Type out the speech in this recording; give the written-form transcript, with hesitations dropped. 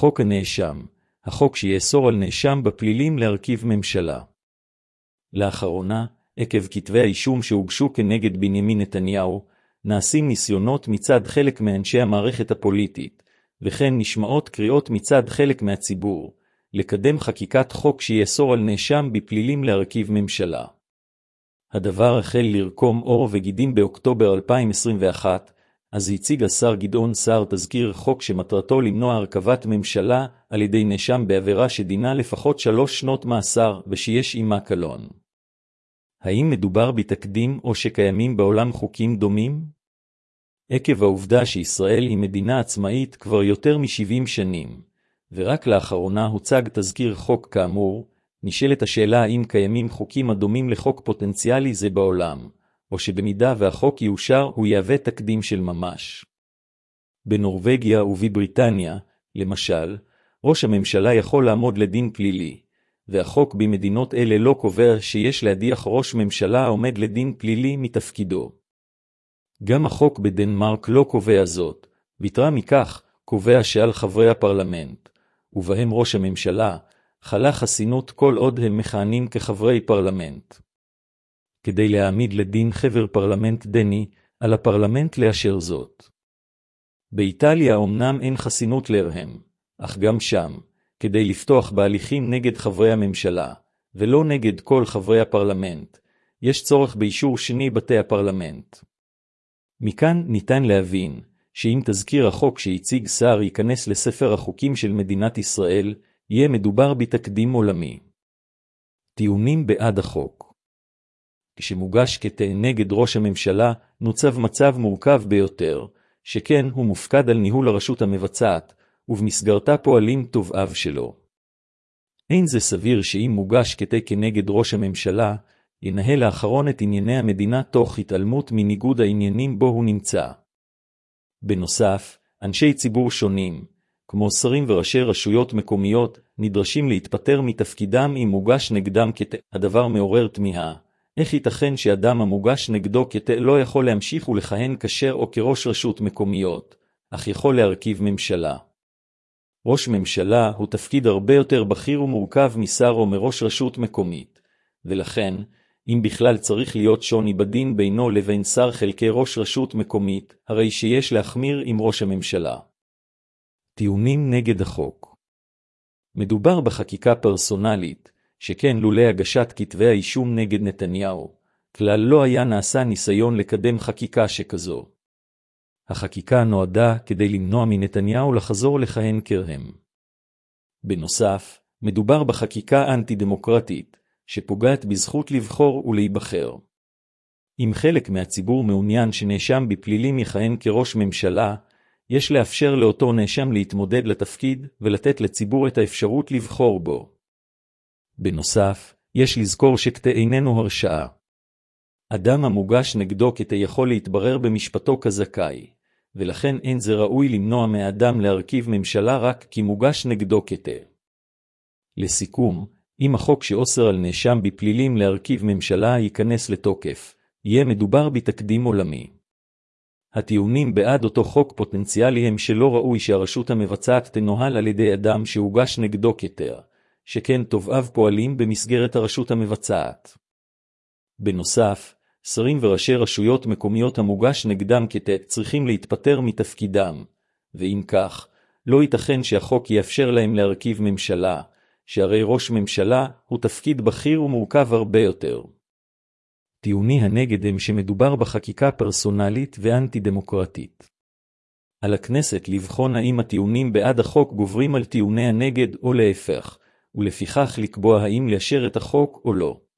חוק הנאשם, החוק שיאסור על נאשם בפלילים להרכיב ממשלה. לאחרונה, עקב כתבי האישום שהוגשו כנגד בנימין נתניהו, נעשים ניסיונות מצד חלק מאנשי המערכת הפוליטית, וכן נשמעות קריאות מצד חלק מהציבור, לקדם חקיקת חוק שיאסור על נאשם בפלילים להרכיב ממשלה. הדבר החל לרקום עור וגידים באוקטובר 2021, אז הציג השר גדעון סער תזכיר חוק שמטרתו למנוע הרכבת ממשלה על ידי נאשם בעבירה שדינה לפחות 3 שנות מאסר ושיש עמה קלון. האם מדובר בתקדים או שקיימים בעולם חוקים דומים? עקב העובדה שישראל היא מדינה עצמאית כבר יותר מ-70 שנים, ורק לאחרונה הוצג תזכיר חוק כאמור, נשאלת השאלה האם קיימים חוקים הדומים לחוק פוטנציאלי זה בעולם, או שבמידה והחוק יאושר הוא יהווה תקדים של ממש. בנורווגיה ובבריטניה, למשל, ראש הממשלה יכול לעמוד לדין פלילי, והחוק במדינות אלה לא קובע שיש להדיח ראש ממשלה העומד לדין פלילי מתפקידו. גם החוק בדנמרק לא קובע זאת, ויתרה מכך, קובע שעל חברי הפרלמנט, ובהם ראש הממשלה, חלה חסינות כל עוד הם מכהנים כחברי פרלמנט. כדי להעמיד לדין חבר פרלמנט דני, על הפרלמנט לאשר זאת. באיטליה אומנם אין חסינות להם, אך גם שם, כדי לפתוח בהליכים נגד חברי הממשלה, ולא נגד כל חברי הפרלמנט, יש צורך באישור שני בתי הפרלמנט. מכאן ניתן להבין, שאם תזכיר החוק שהציג סער ייכנס לספר החוקים של מדינת ישראל, יהיה מדובר בתקדים עולמי. טיעונים בעד החוק. כשמוגש קטע נגד ראש הממשלה, נוצב מצב מורכב ביותר, שכן הוא מופקד על ניהול הרשות המבצעת, ובמסגרתה פועלים תובעיו שלו. אין זה סביר שאם מוגש קטע כנגד ראש הממשלה, ינהל האחרון את ענייני המדינה תוך התעלמות מניגוד העניינים בו הוא נמצא. בנוסף, אנשי ציבור שונים, כמו שרים וראשי רשויות מקומיות, נדרשים להתפטר מתפקידם אם מוגש נגדם קטע. הדבר מעורר תמיהה, איך ייתכן שאדם המוגש נגדו קטע לא יכול להמשיך ולכהן כשר או כראש רשות מקומיות, אך יכול להרכיב ממשלה. ראש ממשלה הוא תפקיד הרבה יותר בכיר ומורכב משר או מראש רשות מקומית, ולכן, אם בכלל צריך להיות שוני בדין בינו לבין שר חלקי ראש רשות מקומית, הרי שיש להחמיר עם ראש הממשלה. טיעונים נגד החוק. מדובר בחקיקה פרסונלית, שכן לולא הגשת כתבי האישום נגד נתניהו, כלל לא היה נעשה ניסיון לקדם חקיקה שכזו. החקיקה נועדה כדי למנוע מנתניהו לחזור לכהן כרהם. בנוסף, מדובר בחקיקה אנטי-דמוקרטית, שפוגעת בזכות לבחור ולהיבחר. אם חלק מהציבור מעוניין שנאשם בפלילים יכהן כראש ממשלה, יש לאפשר לאותו נאשם להתמודד לתפקיד ולתת לציבור את האפשרות לבחור בו. בנוסף, יש לזכור שקטע איננו הרשעה. אדם המוגש נגדו קטע יכול להתברר במשפטו כזכאי, ולכן אין זה ראוי למנוע מאדם להרכיב ממשלה רק כי מוגש נגדו קטע. לסיכום, אם החוק שאוסר על נאשם בפלילים להרכיב ממשלה ייכנס לתוקף, יהיה מדובר בתקדים עולמי. הטיעונים בעד אותו חוק פוטנציאלי הם שלא ראוי שהרשות המבצעת תנוהל על ידי אדם שהוגש נגדו קטע, שכן תובעיו פועלים במסגרת הרשות המבצעת. בנוסף, שרים וראשי רשויות מקומיות המוגש נגדם קטע צריכים להתפטר מתפקידם, ואם כך, לא ייתכן שהחוק יאפשר להם להרכיב ממשלה, שהרי ראש ממשלה הוא תפקיד בכיר ומורכב הרבה יותר. טיעוני הנגד הם שמדובר בחקיקה פרסונלית ואנטי-דמוקרטית. על הכנסת לבחון האם הטיעונים בעד החוק גוברים על טיעוני הנגד או להפך, ולפיכך לקבוע האם לאשר את החוק או לא.